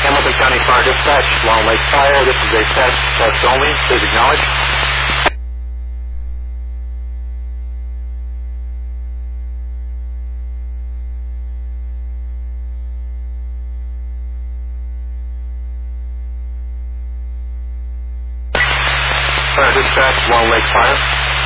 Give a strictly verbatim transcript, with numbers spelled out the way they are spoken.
Hamilton County Fire Dispatch, Long Lake Fire. This is a test, test only. Please acknowledge. Fire Dispatch, Long Lake Fire.